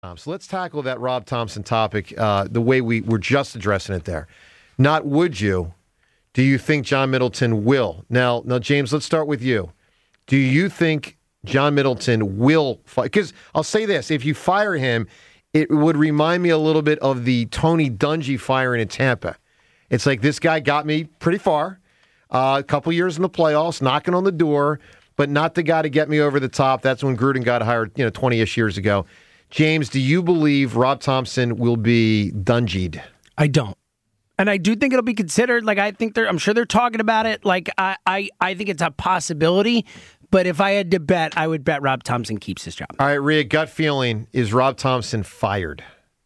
So let's tackle that Rob Thompson topic the way we were just addressing it there. Not would you, do you think John Middleton will? Now, James, let's start with you. Do you think John Middleton will fire? Because I'll say this, if you fire him, it would remind me a little bit of the Tony Dungy firing in Tampa. It's like this guy got me pretty far, a couple years in the playoffs, knocking on the door, but not the guy to get me over the top. That's when Gruden got hired, 20-ish years ago. James, do you believe Rob Thompson will be Dungied? I don't. And I do think it'll be considered. I'm sure they're talking about it. I think it's a possibility. But if I had to bet, I would bet Rob Thompson keeps his job. All right, Rhea, gut feeling, is Rob Thompson fired?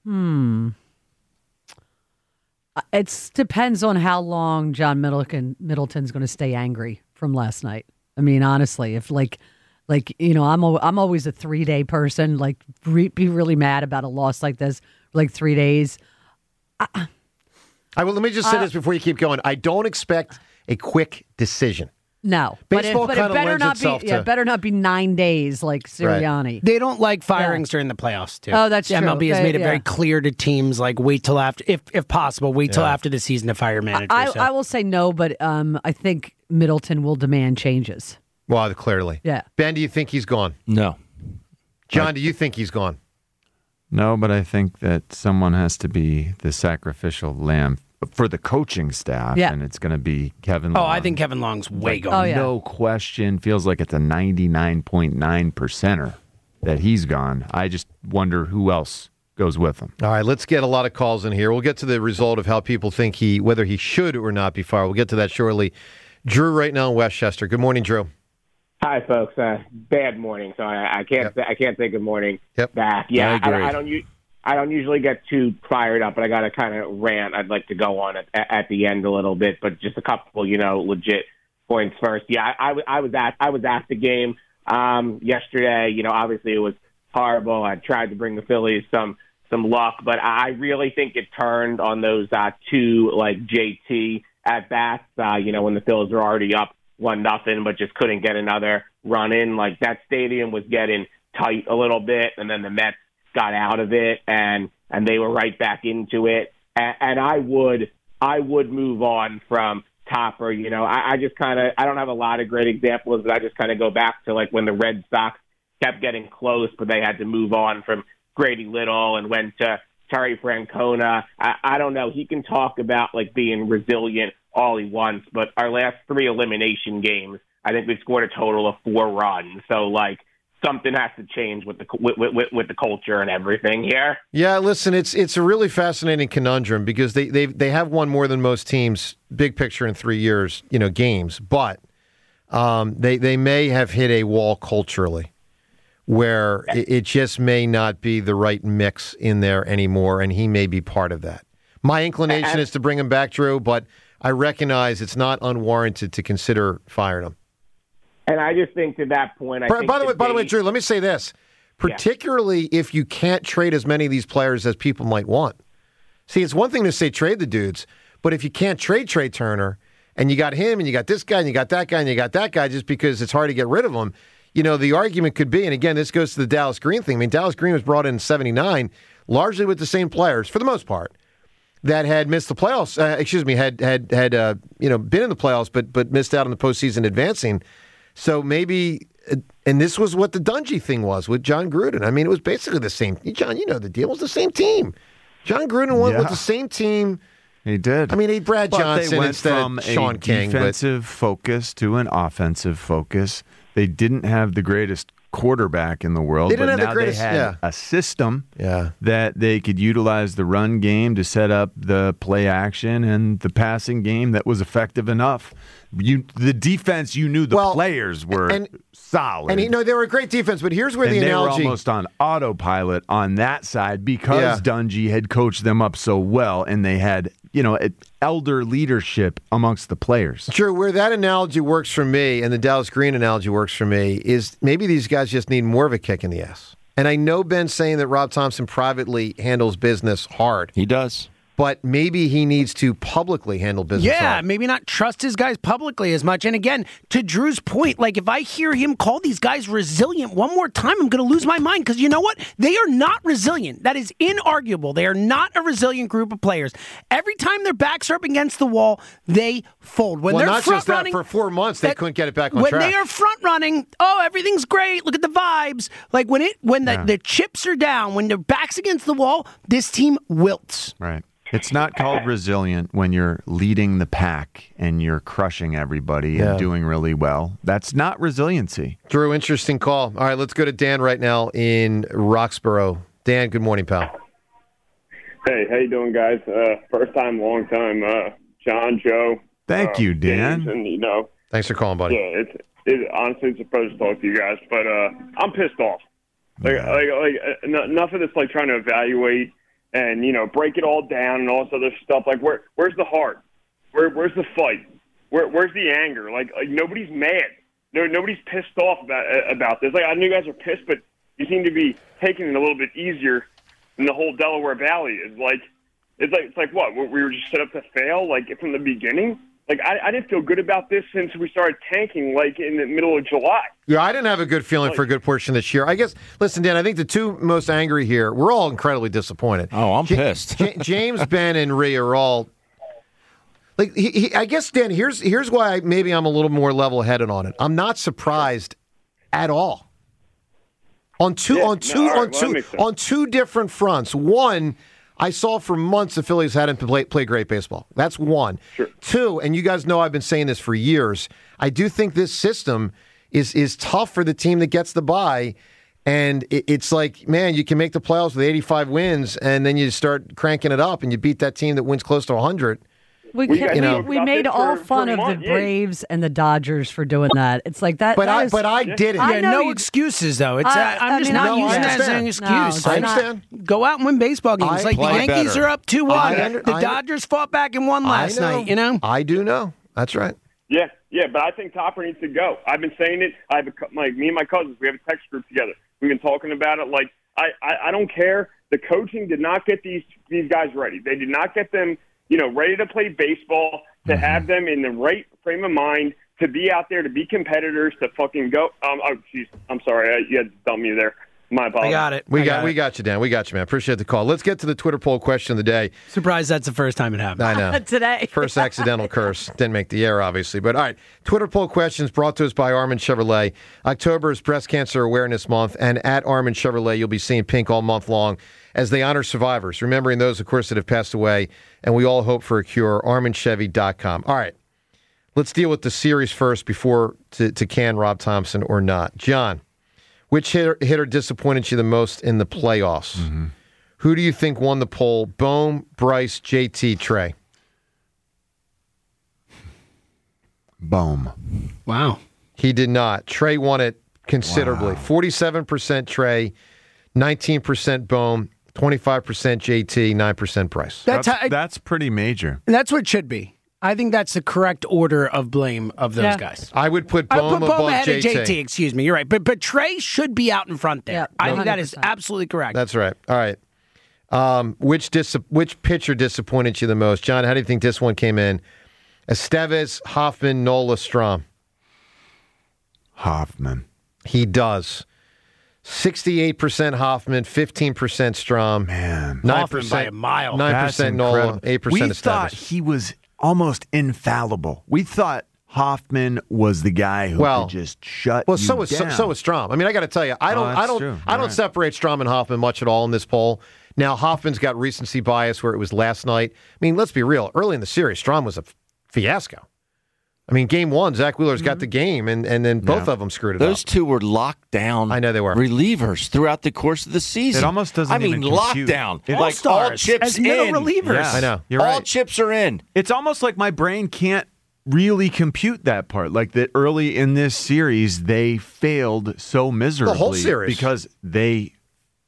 It depends on how long John Middleton's going to stay angry from last night. I mean, honestly, if I'm always a 3-day person. Be really mad about a loss like this, 3 days. Let me just say this before you keep going. I don't expect a quick decision. No, Baseball but it better not be. to... better not be 9 days like Sirianni. Right. They don't like firings during the playoffs too. Oh, that's the true. MLB has made it very clear to teams wait till after, if possible, wait till after the season to fire manager. I will say no, but I think Middleton will demand changes. Well, clearly. Yeah. Ben, do you think he's gone? No. John, do you think he's gone? No, but I think that someone has to be the sacrificial lamb for the coaching staff, and it's going to be Kevin Long. Oh, I think Kevin Long's way gone. Oh, yeah. No question. Feels like it's a 99.9%er that he's gone. I just wonder who else goes with him. All right, let's get a lot of calls in here. We'll get to the result of how people think whether he should or not be fired. We'll get to that shortly. Drew right now in Westchester. Good morning, Drew. Hi, folks. Bad morning, so I can't say good morning back. Yeah, I don't usually get too fired up, but I got to kind of rant. I'd like to go on at the end a little bit, but just a couple, legit points first. Yeah, I was at the game yesterday. Obviously it was horrible. I tried to bring the Phillies some luck, but I really think it turned on those two JT at bats. When the Phillies were already up 1-0, but just couldn't get another run in. That stadium was getting tight a little bit, and then the Mets got out of it, and they were right back into it. And I would move on from Topper. I just I don't have a lot of great examples, but I just kind of go back to when the Red Sox kept getting close, but they had to move on from Grady Little and went to Terry Francona. I don't know. He can talk about being resilient all he wants, but our last 3 elimination games, I think we've scored a total of 4 runs. So something has to change with the culture and everything here. Yeah, listen, it's a really fascinating conundrum because they have won more than most teams, big picture in 3 years, games, but they may have hit a wall culturally where it just may not be the right mix in there anymore, and he may be part of that. My inclination is to bring him back, Drew, but I recognize it's not unwarranted to consider firing him. And I just think to that point, By the way, Drew, let me say this. Particularly if you can't trade as many of these players as people might want. See, it's one thing to say trade the dudes, but if you can't trade Trey Turner, and you got him, and you got this guy, and you got that guy, and you got that guy just because it's hard to get rid of them, the argument could be, and again, this goes to the Dallas Green thing. I mean, Dallas Green was brought in 79, largely with the same players, for the most part, that had missed the playoffs, had been in the playoffs, but missed out on the postseason advancing. So maybe, and this was what the Dungy thing was with John Gruden. I mean, it was basically the same. John, you know the deal. It was the same team. John Gruden went with the same team. He did. I mean, he Brad Johnson instead of Sean King. Defensive focus to an offensive focus. They didn't have the greatest quarterback in the world, but now they had a system that they could utilize the run game to set up the play action and the passing game that was effective enough. The defense, you knew the players were solid. And they were a great defense, but here's where the analogy... they were almost on autopilot on that side because Dungy had coached them up so well, and they had, elder leadership amongst the players. Sure, where that analogy works for me, and the Dallas Green analogy works for me, is maybe these guys just need more of a kick in the ass. And I know Ben's saying that Rob Thompson privately handles business hard. He does. but maybe he needs to publicly handle business. Yeah, maybe not trust his guys publicly as much. And again, to Drew's point, like if I hear him call these guys resilient one more time, I'm going to lose my mind because you know what? They are not resilient. That is inarguable. They are not a resilient group of players. Every time their backs are up against the wall, they fold. When they're not front just that, running, for 4 months, they couldn't get it back on track. When they are front running, everything's great. Look at the vibes. Like when the chips are down, when their back's against the wall, this team wilts. Right. It's not called resilient when you're leading the pack and you're crushing everybody and doing really well. That's not resiliency. Drew, interesting call. All right, let's go to Dan right now in Roxborough. Dan, good morning, pal. Hey, how you doing, guys? First time, long time. John, Joe. Thank you, Dan. James, and, thanks for calling, buddy. Yeah, honestly, it's a pleasure to talk to you guys, but I'm pissed off. Enough of this, trying to evaluate and break it all down and all this other stuff. Like, where's the heart? Where's the fight? Where's the anger? Like nobody's mad. Nobody's pissed off about this. Like, I know you guys are pissed, but you seem to be taking it a little bit easier than the whole Delaware Valley is. It's like what? We were just set up to fail, from the beginning. I didn't feel good about this since we started tanking, in the middle of July. Yeah, I didn't have a good feeling for a good portion this year. I guess, listen, Dan, I think the two most angry here, we're all incredibly disappointed. Oh, I'm pissed. James, Ben, and Rhea are all, I guess, Dan, here's why maybe I'm a little more level-headed on it. I'm not surprised at all. On two different fronts. One, I saw for months the Phillies hadn't play great baseball. That's one. Sure. Two, and you guys know I've been saying this for years, I do think this system is tough for the team that gets the bye. And it's like, man, you can make the playoffs with 85 wins, and then you start cranking it up, and you beat that team that wins close to 100. We made all fun of the Braves and the Dodgers for doing that. It's like that. But I didn't. Yeah, no excuses though. I'm just not using that as an excuse. I understand. Go out and win baseball games. The Yankees are up 2-1. The Dodgers fought back and won last night. I do know. That's right. Yeah, but I think Topper needs to go. I've been saying it. I have me and my cousins. We have a text group together. We've been talking about it. I don't care. The coaching did not get these guys ready. They did not get them ready to play baseball, to have them in the right frame of mind, to be out there, to be competitors, to fucking go. I'm sorry. You had to dump me there. My apologies. I got it. We got you, Dan. We got you, man. Appreciate the call. Let's get to the Twitter poll question of the day. Surprised that's the first time it happened. I know. Today. First accidental curse. Didn't make the air, obviously. But all right, Twitter poll questions brought to us by Armin Chevrolet. October is Breast Cancer Awareness Month, and at Armin Chevrolet, you'll be seeing pink all month long as they honor survivors, remembering those, of course, that have passed away, and we all hope for a cure. ArminChevy.com. All right, let's deal with the series first before to can Rob Thompson or not. John, which hitter disappointed you the most in the playoffs? Mm-hmm. Who do you think won the poll? Bohm, Bryce, JT, Trey? Bohm. Wow. He did not. Trey won it considerably. Wow. 47% Trey, 19% Bohm, 25% JT, 9% Bryce. That's pretty major. That's what it should be. I think that's the correct order of blame of those guys. I would put Bohm above ahead JT. Of JT. Excuse me. You're right. But Trey should be out in front there. Yeah, I think that is absolutely correct. That's right. All right. Which pitcher disappointed you the most? John, how do you think this one came in? Estevez, Hoffman, Nola, Strom. Hoffman. He does. 68% Hoffman, 15% Strom. Man. 9% by a mile. 9% Nola, 8% Estevez. We thought he was almost infallible. We thought Hoffman was the guy who could just shut you down. So was Strom. I mean, I got to tell you, I don't separate Strom and Hoffman much at all in this poll. Now, Hoffman's got recency bias where it was last night. I mean, let's be real. Early in the series, Strom was a fiasco. I mean, game one, Zach Wheeler's got the game, and then both of them screwed it up. Those two were locked down. I know they were relievers throughout the course of the season. It almost doesn't. Lockdown. All chips as middle relievers. Yeah. I know. You're all chips are in. It's almost like my brain can't really compute that part. Like that early in this series, they failed so miserably. The whole series. Because they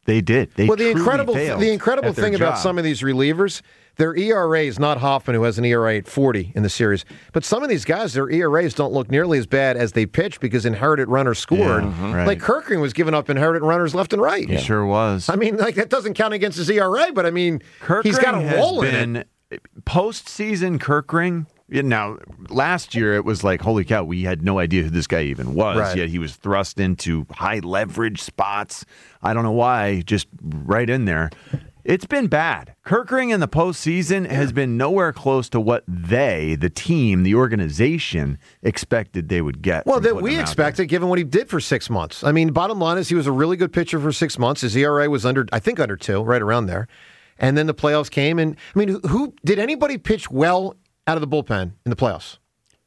They did. They the incredible thing about some of these relievers, their ERA is not Hoffman, who has an ERA at 40 in the series. But some of these guys, their ERAs don't look nearly as bad as they pitch because inherited runners scored. Yeah, right. Like Kerkering was giving up inherited runners left and right. He sure was. I mean, like that doesn't count against his ERA, but I mean, he's got a role in it. Postseason Kerkering. Now, last year it was like, holy cow, we had no idea who this guy even was. Right. Yet he was thrust into high leverage spots. I don't know why, just right in there. It's been bad. Kerkering in the postseason has been nowhere close to what the team, the organization, expected they would get. Well, that we expected, given what he did for 6 months. I mean, bottom line is he was a really good pitcher for 6 months. His ERA was under 2, right around there. And then the playoffs came. And, I mean, who did anybody pitch well out of the bullpen in the playoffs?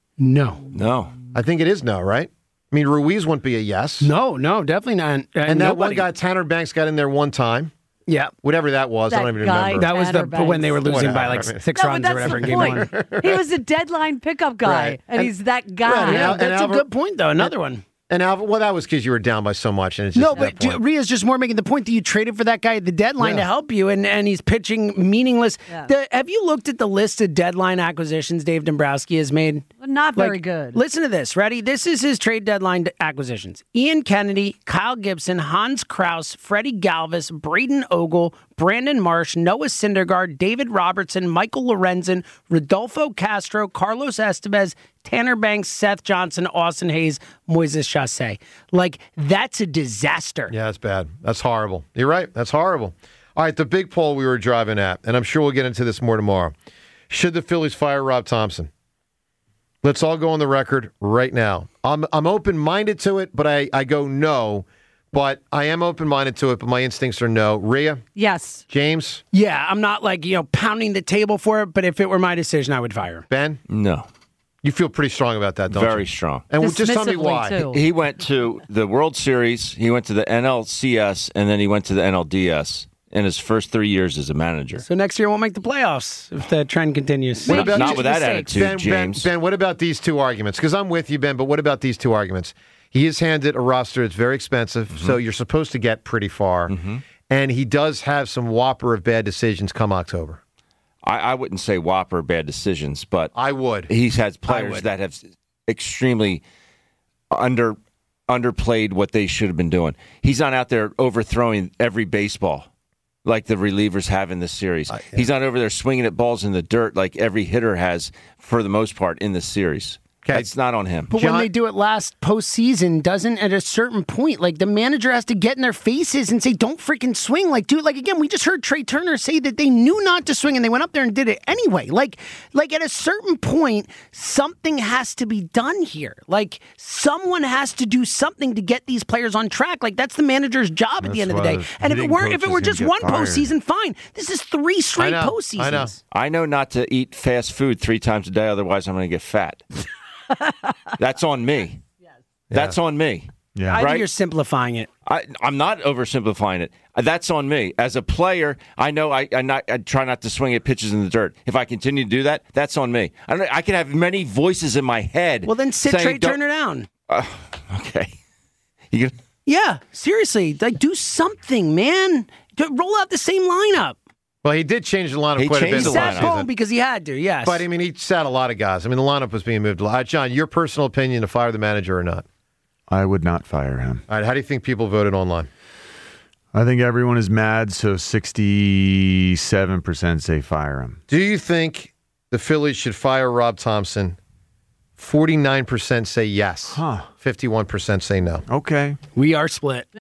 No. I think it is no, right? I mean, Ruiz wouldn't be a yes. No, definitely not. And that one guy, Tanner Banks, got in there one time. Yeah. Whatever that was, I don't even remember. That was when they were losing by like 6 runs or whatever in game one. He was a deadline pickup guy, and he's that guy. Right, yeah, that's a good point, though. Another one. And Alvin, well, that was because you were down by so much. And it's just Ria's just more making the point that you traded for that guy at the deadline to help you, and he's pitching meaningless. Yeah. Have you looked at the list of deadline acquisitions Dave Dombrowski has made? Not very good. Listen to this. Ready? This is his trade deadline acquisitions. Ian Kennedy, Kyle Gibson, Hans Kraus, Freddie Galvis, Braden Ogle, Brandon Marsh, Noah Syndergaard, David Robertson, Michael Lorenzen, Rodolfo Castro, Carlos Estevez, Tanner Banks, Seth Johnson, Austin Hayes, Moises Chassé. Like, that's a disaster. Yeah, that's bad. That's horrible. You're right. That's horrible. All right, the big poll we were driving at, and I'm sure we'll get into this more tomorrow. Should the Phillies fire Rob Thompson? Let's all go on the record right now. I'm open-minded to it, but I go no. But I am open-minded to it, but my instincts are no. Rhea? Yes. James? Yeah, I'm not pounding the table for it, but if it were my decision, I would fire. Ben? No. You feel pretty strong about that, don't you? Very strong. And just tell me why. Too. He went to the World Series, he went to the NLCS, and then he went to the NLDS in his first 3 years as a manager. So next year won't make the playoffs if the trend continues. What about Not with that attitude, James. Ben, what about these two arguments? Because I'm with you, Ben, but what about these two arguments? He is handed a roster that's very expensive, so you're supposed to get pretty far. And he does have some whopper of bad decisions come October. I wouldn't say whopper bad decisions, but I would. He's had players that have extremely underplayed what they should have been doing. He's not out there overthrowing every baseball like the relievers have in this series. He's not over there swinging at balls in the dirt like every hitter has for the most part in this series. Okay. That's not on him. But when they do it last postseason, doesn't at a certain point, like the manager has to get in their faces and say, don't freaking swing. Like, dude, like again, we just heard Trey Turner say that they knew not to swing and they went up there and did it anyway. Like at a certain point, something has to be done here. Like someone has to do something to get these players on track. Like that's the manager's job at the end of the day. And if it were just one postseason, fine. This is 3 straight postseasons. I know not to eat fast food 3 times a day, otherwise I'm going to get fat. That's on me. Yes. That's on me. Yeah. I think you're simplifying it. I'm not oversimplifying it. That's on me. As a player, I know I try not to swing at pitches in the dirt. If I continue to do that, that's on me. I can have many voices in my head. Well, then sit Trey Turner down. Okay. Yeah, seriously. Like, do something, man. Roll out the same lineup. Well, he did change the lineup quite a bit. He sat home because he had to, yes. But, I mean, he sat a lot of guys. I mean, the lineup was being moved a lot. John, your personal opinion to fire the manager or not? I would not fire him. All right, how do you think people voted online? I think everyone is mad, so 67% say fire him. Do you think the Phillies should fire Rob Thompson? 49% say yes. 51% say no. Okay. We are split.